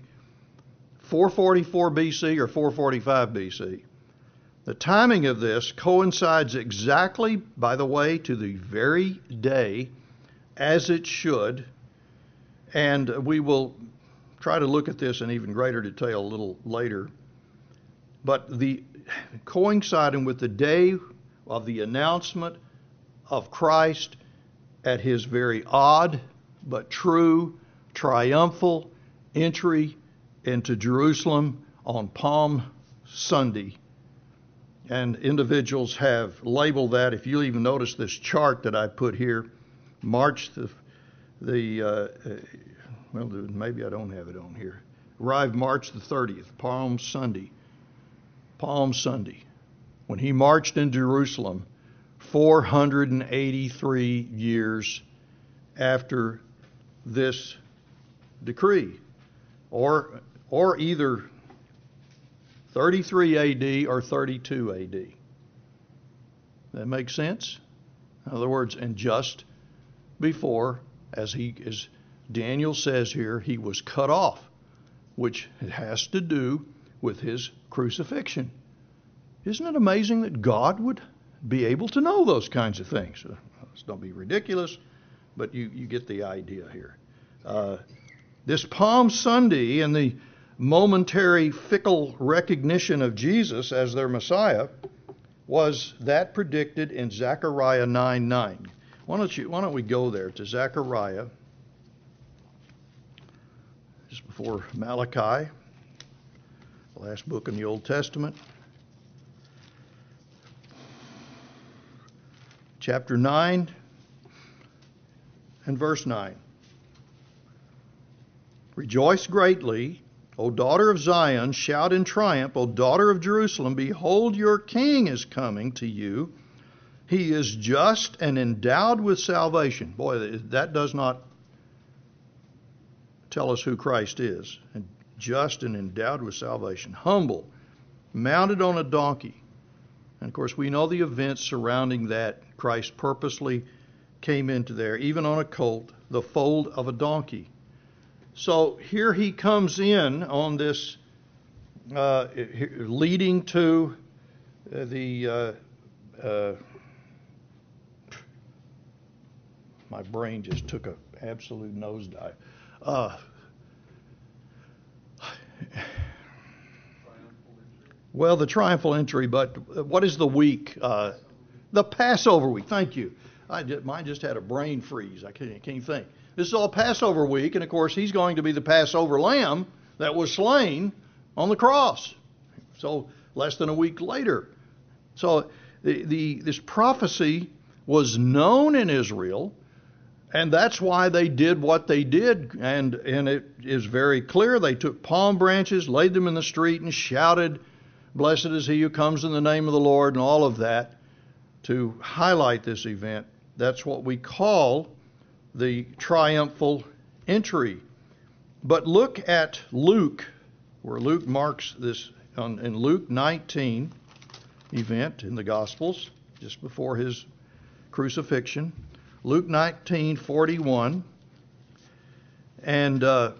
444 BC or 445 BC. The timing of this coincides exactly, by the way, to the very day as it should, and we will try to look at this in even greater detail a little later. But the coinciding with the day of the announcement of Christ at his very odd but true triumphal entry into Jerusalem on Palm Sunday. And individuals have labeled that, if you'll even notice this chart that I put here, March maybe I don't have it on here. Arrived March the 30th, Palm Sunday. Palm Sunday. When he marched in Jerusalem 483 years after this decree. Or either 33 AD or 32 AD. That makes sense? In other words, and just before, as Daniel says here, he was cut off, which has to do with his crucifixion. Isn't it amazing that God would be able to know those kinds of things? Let's don't be ridiculous, but you get the idea here. This Palm Sunday and the momentary fickle recognition of Jesus as their Messiah was that predicted in Zechariah 9:9. Why don't we go there to Zechariah, just before Malachi, the last book in the Old Testament. Chapter 9 and verse 9. Rejoice greatly, O daughter of Zion, shout in triumph, O daughter of Jerusalem, behold, your king is coming to you. He is just and endowed with salvation. Boy, that does not tell us who Christ is. And just and endowed with salvation. Humble, mounted on a donkey. And of course, we know the events surrounding that. Christ purposely came into there, even on a colt, the foal of a donkey. So here he comes in on this, leading to my brain just took an absolute nosedive. Well, the triumphal entry, but what is the week? The Passover week. Thank you. Mine just had a brain freeze. I can't think. This is all Passover week, and of course he's going to be the Passover lamb that was slain on the cross. So less than a week later. So this prophecy was known in Israel, and that's why they did what they did. And it is very clear. They took palm branches, laid them in the street, and shouted, "Blessed is he who comes in the name of the Lord," and all of that to highlight this event. That's what we call the triumphal entry. But look at Luke, where Luke marks this in Luke 19 event in the Gospels, just before his crucifixion. Luke 19:41. And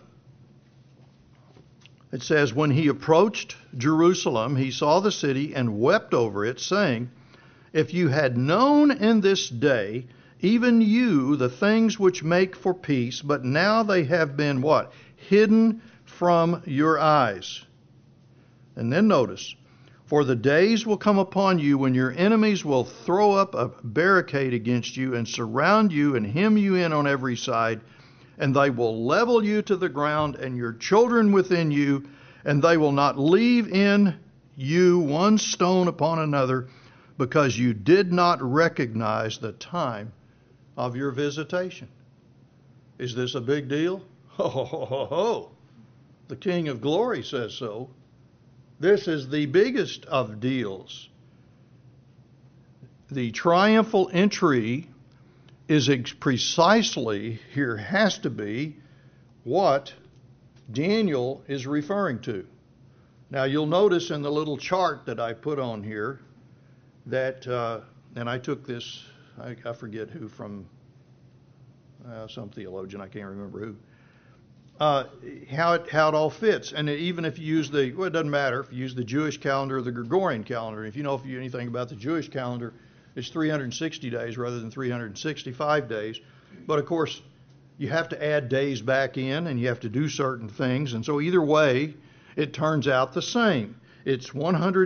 it says, when he approached Jerusalem, he saw the city and wept over it, saying, if you had known in this day, even you, the things which make for peace, but now they have been what? Hidden from your eyes. And then notice, for the days will come upon you when your enemies will throw up a barricade against you and surround you and hem you in on every side, and they will level you to the ground and your children within you, and they will not leave in you one stone upon another, because you did not recognize the time of your visitation. Is this a big deal? Ho, ho, ho, ho, ho. The King of Glory says so. This is the biggest of deals. The triumphal entry is precisely, here has to be, what Daniel is referring to. Now you'll notice in the little chart that I put on here that, and I took this, I forget who, from some theologian, I can't remember who, how it all fits. And even if you use it doesn't matter if you use the Jewish calendar or the Gregorian calendar. If you know anything about the Jewish calendar, it's 360 days rather than 365 days. But of course, you have to add days back in and you have to do certain things. And so either way, it turns out the same. It's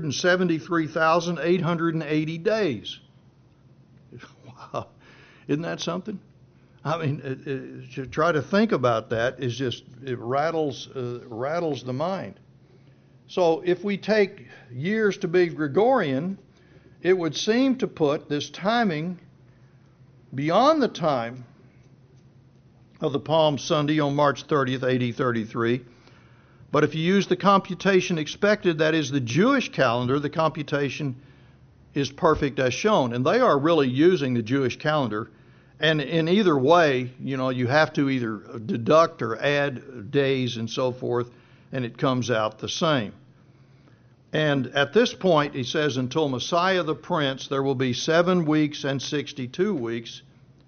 173,880 days. Wow. Isn't that something? I mean, to try to think about that is just, it rattles the mind. So if we take years to be Gregorian, it would seem to put this timing beyond the time of the Palm Sunday on March 30th, AD 33. But if you use the computation expected, that is the Jewish calendar, the computation is perfect as shown. And they are really using the Jewish calendar. And in either way, you have to either deduct or add days and so forth, and it comes out the same. And at this point, he says, until Messiah the Prince, there will be 7 weeks and 62 weeks.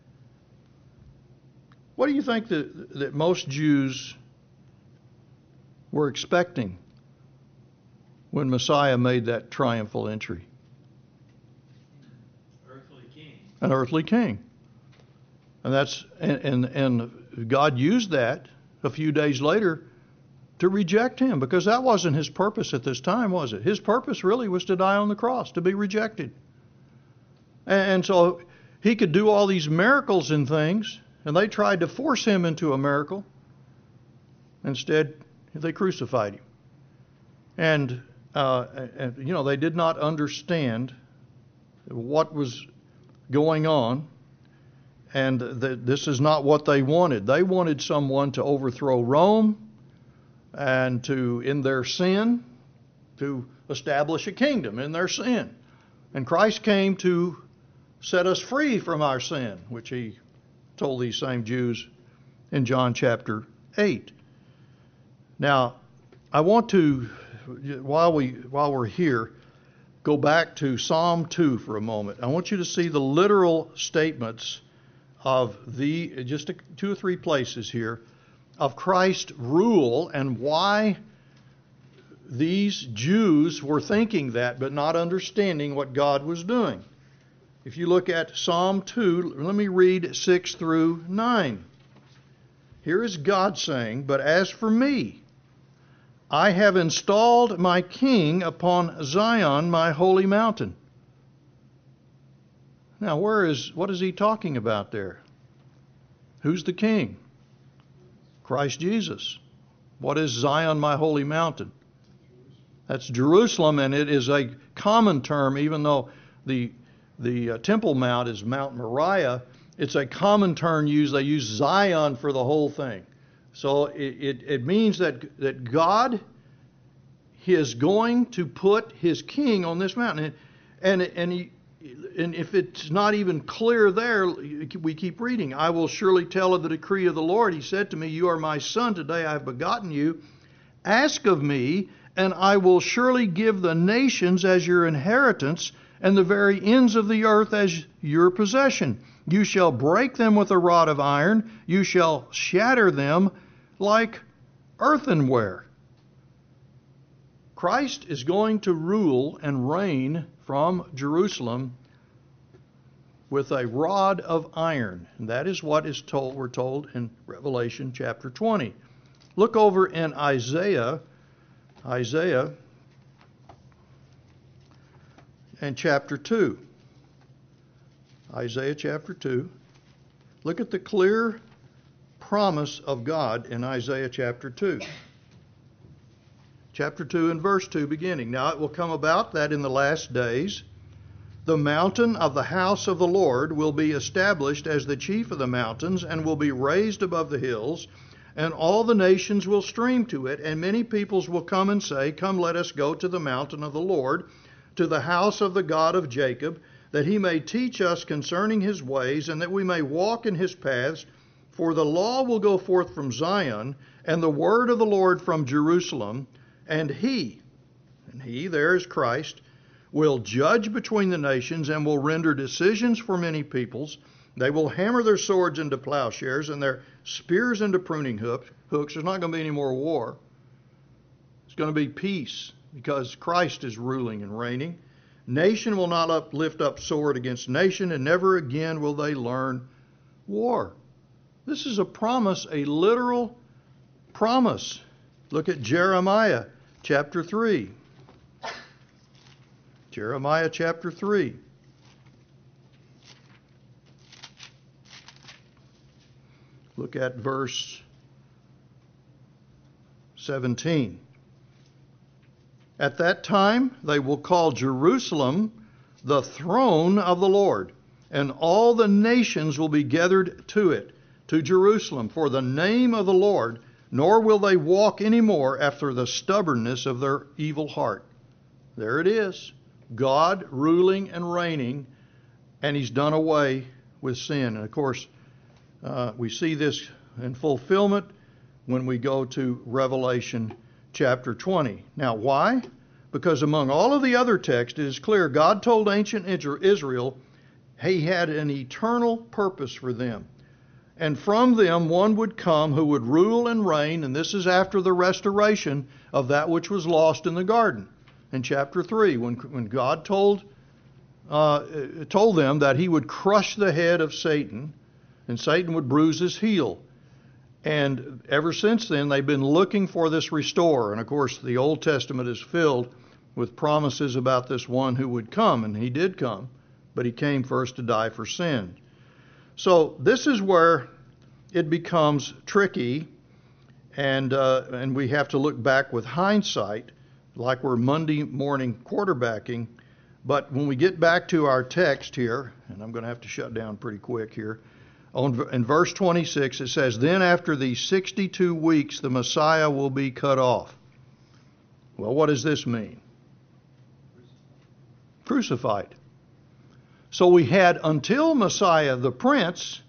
What do you think that most Jews were expecting when Messiah made that triumphal entry? Earthly king. An earthly king. And that's and God used that a few days later to reject him, because that wasn't his purpose at this time, was it? His purpose really was to die on the cross, to be rejected. And so he could do all these miracles and things, and they tried to force him into a miracle. Instead, they crucified him. And they did not understand what was going on. And this is not what they wanted. They wanted someone to overthrow Rome and in their sin, to establish a kingdom in their sin. And Christ came to set us free from our sin, which he told these same Jews in John chapter 8. Now, I want to, while we're here, go back to Psalm 2 for a moment. I want you to see the literal statements of just 2 or 3 places here of Christ's rule and why these Jews were thinking that but not understanding what God was doing. If you look at Psalm 2, let me read 6 through 9. Here is God saying, "But as for me, I have installed my king upon Zion, my holy mountain." Now, what is he talking about there? Who's the king? Christ Jesus. What is Zion, my holy mountain? That's Jerusalem, and it is a common term, even though the Temple Mount is Mount Moriah. It's a common term used. They use Zion for the whole thing. So it means that God is going to put his king on this mountain. And if it's not even clear there, we keep reading. "I will surely tell of the decree of the Lord. He said to me, 'You are my son. Today I have begotten you. Ask of me, and I will surely give the nations as your inheritance, and the very ends of the earth as your possession. You shall break them with a rod of iron. You shall shatter them like earthenware. Christ is going to rule and reign from Jerusalem with a rod of iron. And that is what is told, we're told in Revelation chapter 20. Look over in Isaiah and chapter 2. Isaiah chapter 2. Look at the clear promise of God in Isaiah chapter 2. Chapter 2 and verse 2 beginning. Now it will come about that in the last days the mountain of the house of the Lord will be established as the chief of the mountains, and will be raised above the hills, and all the nations will stream to it, and many peoples will come and say, Come, let us go to the mountain of the Lord, to the house of the God of Jacob, that he may teach us concerning his ways, and that we may walk in his paths. For the law will go forth from Zion, and the word of the Lord from Jerusalem, and he there is Christ, will judge between the nations, and will render decisions for many peoples. They will hammer their swords into plowshares and their spears into pruning hooks. There's not going to be any more war. It's going to be peace, because Christ is ruling and reigning. Nation will not lift up sword against nation, and never again will they learn war. This is a promise, a literal promise. Look at Jeremiah chapter 3. Jeremiah chapter 3. Look at verse 17. At that time they will call Jerusalem the throne of the Lord, and all the nations will be gathered to it, to Jerusalem, for the name of the Lord, nor will they walk any more after the stubbornness of their evil heart. There it is. God ruling and reigning, and he's done away with sin. And of course, we see this in fulfillment when we go to Revelation chapter 20. Now, why? Because among all of the other texts, it is clear God told ancient Israel he had an eternal purpose for them. And from them one would come who would rule and reign, and this is after the restoration of that which was lost in the garden. In chapter 3, when God told them that he would crush the head of Satan, and Satan would bruise his heel. And ever since then, they've been looking for this restorer. And of course, the Old Testament is filled with promises about this one who would come, and he did come, but he came first to die for sin. So this is where it becomes tricky, and we have to look back with hindsight, like we're Monday morning quarterbacking. But when we get back to our text here, and I'm going to have to shut down pretty quick here, in verse 26 it says, Then after these 62 weeks the Messiah will be cut off. Well, what does this mean? Crucified. So we had until Messiah the Prince,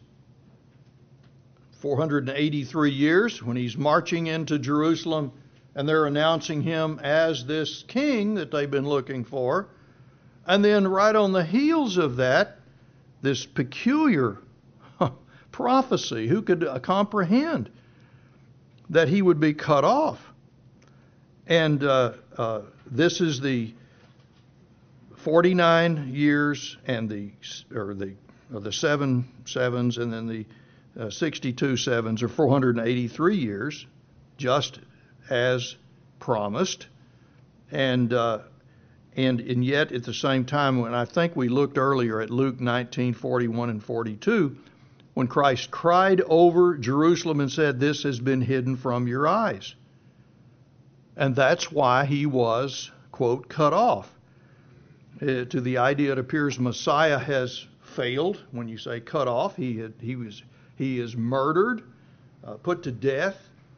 483 years, when he's marching into Jerusalem and they're announcing him as this king that they've been looking for. And then right on the heels of that, this peculiar prophecy. Who could comprehend that he would be cut off? And this is the 49 years and the 7 sevens, and then the 62 sevens, or 483 years, just as promised. And yet at the same time, when I think we looked earlier at Luke 19:41 and 42, when Christ cried over Jerusalem and said, This has been hidden from your eyes. And that's why he was, quote, cut off. To the idea, it appears Messiah has failed. When you say cut off, he is murdered, put to death.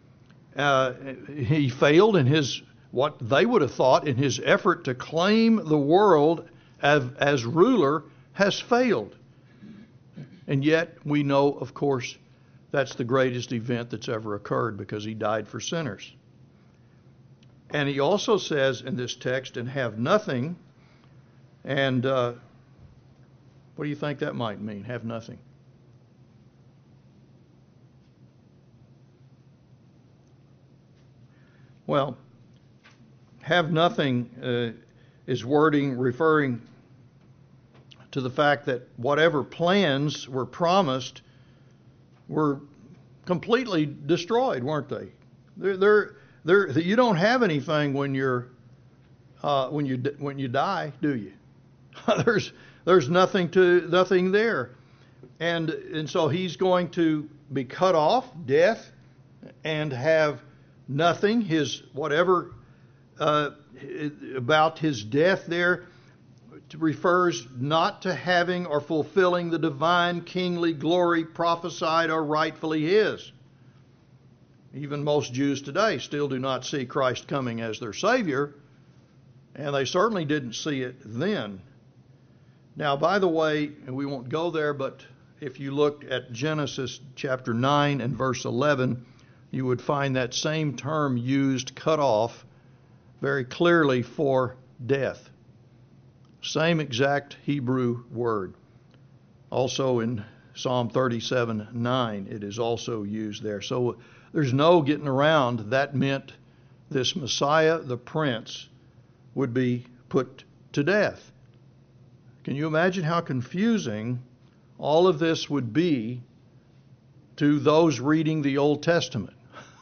He failed in his, what they would have thought, in his effort to claim the world as ruler, has failed. And yet we know, of course, that's the greatest event that's ever occurred, because he died for sinners. And he also says in this text, and have nothing. And what do you think that might mean, have nothing? Well, have nothing is wording referring to the fact that whatever plans were promised were completely destroyed, weren't they? You don't have anything when you die, do you? there's nothing there, and so he's going to be cut off, death, and have nothing. His whatever about his death there refers not to having or fulfilling the divine kingly glory prophesied or rightfully his. Even most Jews today still do not see Christ coming as their Savior, and they certainly didn't see it then. Now, by the way, and we won't go there, but if you looked at Genesis chapter 9 and verse 11, you would find that same term used, cut off, very clearly for death. Same exact Hebrew word. Also in Psalm 37:9, it is also used there. So there's no getting around. That meant this Messiah, the Prince, would be put to death. Can you imagine how confusing all of this would be to those reading the Old Testament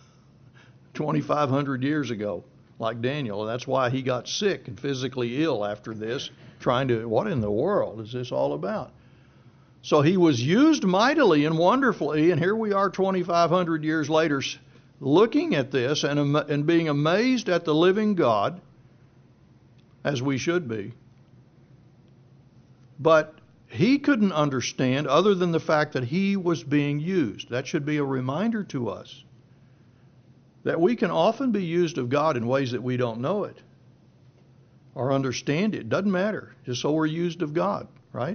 2,500 years ago, like Daniel? That's why he got sick and physically ill after this, what in the world is this all about? So he was used mightily and wonderfully, and here we are 2,500 years later looking at this and being amazed at the living God, as we should be. But he couldn't understand other than the fact that he was being used. That should be a reminder to us that we can often be used of God in ways that we don't know it or understand it. Doesn't matter. Just so we're used of God, right?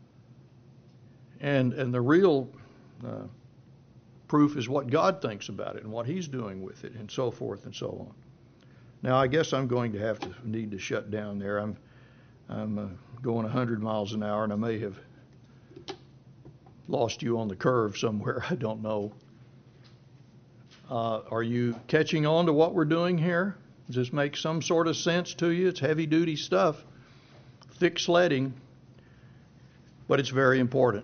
And the real proof is what God thinks about it and what he's doing with it and so forth and so on. Now, I guess I'm going to need to shut down there. I'm going 100 miles an hour, and I may have lost you on the curve somewhere. I don't know. Are you catching on to what we're doing here? Does this make some sort of sense to you? It's heavy-duty stuff, thick sledding, but it's very important.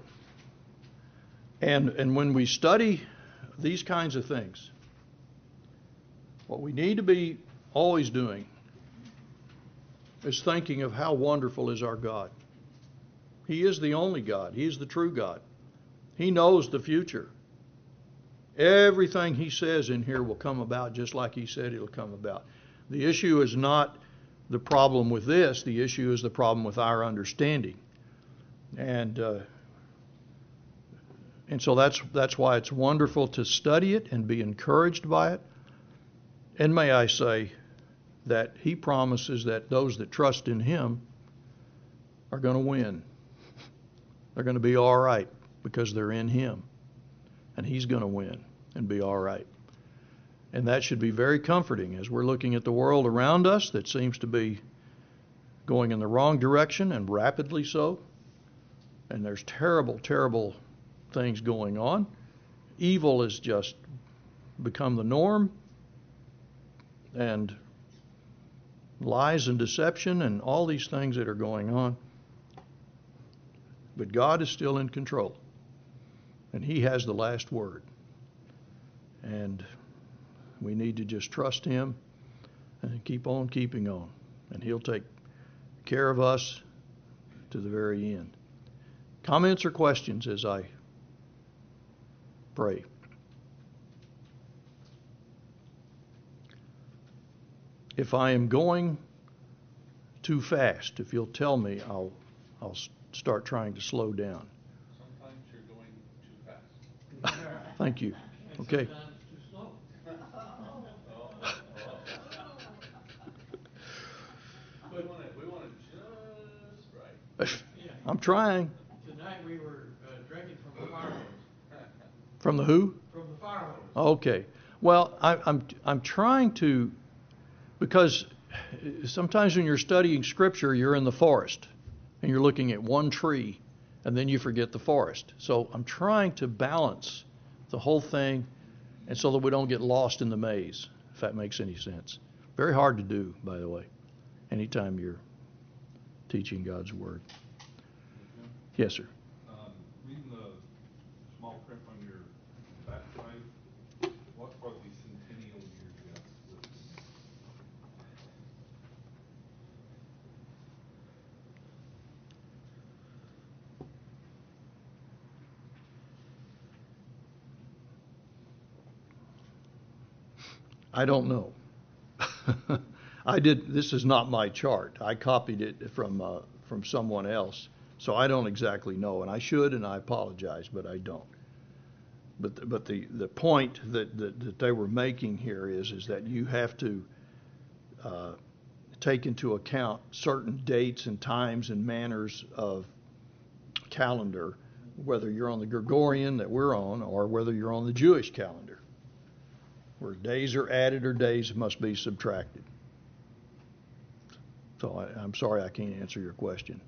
And when we study these kinds of things, what we need to be always doing is thinking of how wonderful is our God. He is the only God. He is the true God. He knows the future. Everything he says in here will come about just like he said it'll come about. The issue is not the problem with this. The issue is the problem with our understanding. And so that's why it's wonderful to study it and be encouraged by it. And may I say that he promises that those that trust in him are going to win. They're going to be all right because they're in him. And he's going to win and be all right. And that should be very comforting as we're looking at the world around us that seems to be going in the wrong direction, and rapidly so. And there's terrible, terrible things going on. Evil has just become the norm, and lies and deception and all these things that are going on. But God is still in control, and he has the last word. And we need to just trust him and keep on keeping on, and he'll take care of us to the very end. Comments or questions as I pray? If I am going too fast, if you'll tell me, I'll start trying to slow down. Sometimes you're going too fast. Thank you. Okay. Sometimes too slow. We want it just right. Yeah. I'm trying. Tonight we were drinking from the fire hose. From the who? From the fire hose. Okay. Well, I'm trying to Because sometimes when you're studying Scripture, you're in the forest and you're looking at one tree and then you forget the forest. So I'm trying to balance the whole thing and so that we don't get lost in the maze, if that makes any sense. Very hard to do, by the way, anytime you're teaching God's Word. Yes, sir. Reading the small print on your back drive, what are the centennial year deaths listed? I don't know. This is not my chart. I copied it from someone else, so I don't exactly know, and I should, and I apologize, but I don't. But the point that they were making here is that you have to take into account certain dates and times and manners of calendar, whether you're on the Gregorian that we're on or whether you're on the Jewish calendar, where days are added or days must be subtracted. So I'm sorry I can't answer your question.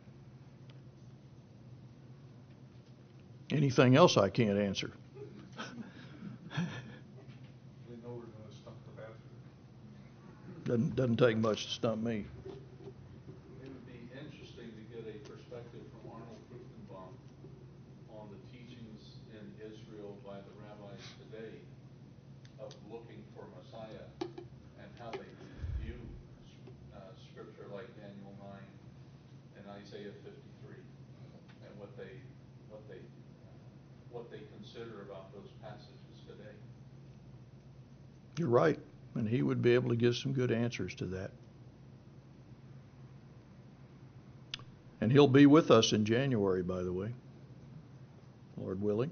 Anything else I can't answer? We know we're going to stump the pastor. Doesn't take much to stump me. It would be interesting to get a perspective from Arnold Fruchtenbaum on the teachings in Israel by the rabbis today of looking for Messiah and how they view scripture like Daniel 9 and Isaiah 53 and what they consider about those passages today. You're right, and he would be able to give some good answers to that. And he'll be with us in January, by the way, Lord willing.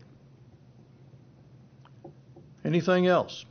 Anything else?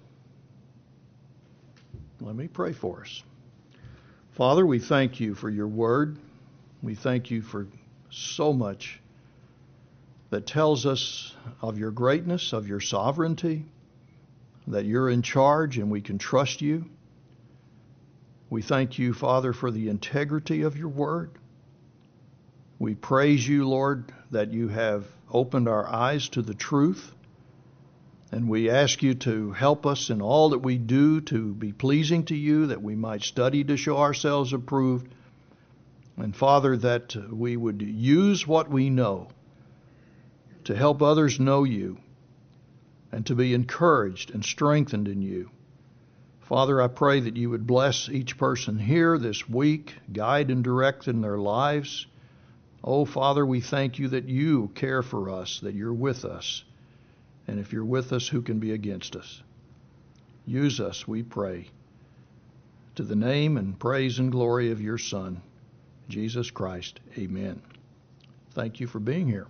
Let me pray for us. Father, we thank you for your word. We thank you for so much that tells us of your greatness, of your sovereignty, that you're in charge and we can trust you. We thank you, Father, for the integrity of your word. We praise you, Lord, that you have opened our eyes to the truth. And we ask you to help us in all that we do to be pleasing to you, that we might study to show ourselves approved. And Father, that we would use what we know to help others know you and to be encouraged and strengthened in you. Father, I pray that you would bless each person here this week, guide and direct in their lives. Oh, Father, we thank you that you care for us, that you're with us. And if you're with us, who can be against us? Use us, we pray, to the name and praise and glory of your Son, Jesus Christ. Amen. Thank you for being here.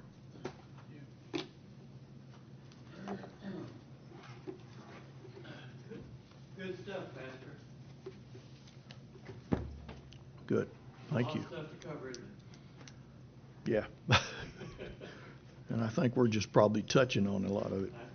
Good stuff, Pastor. Good. Thank you. A lot of stuff to cover, isn't it? Yeah. And I think we're just probably touching on a lot of it. I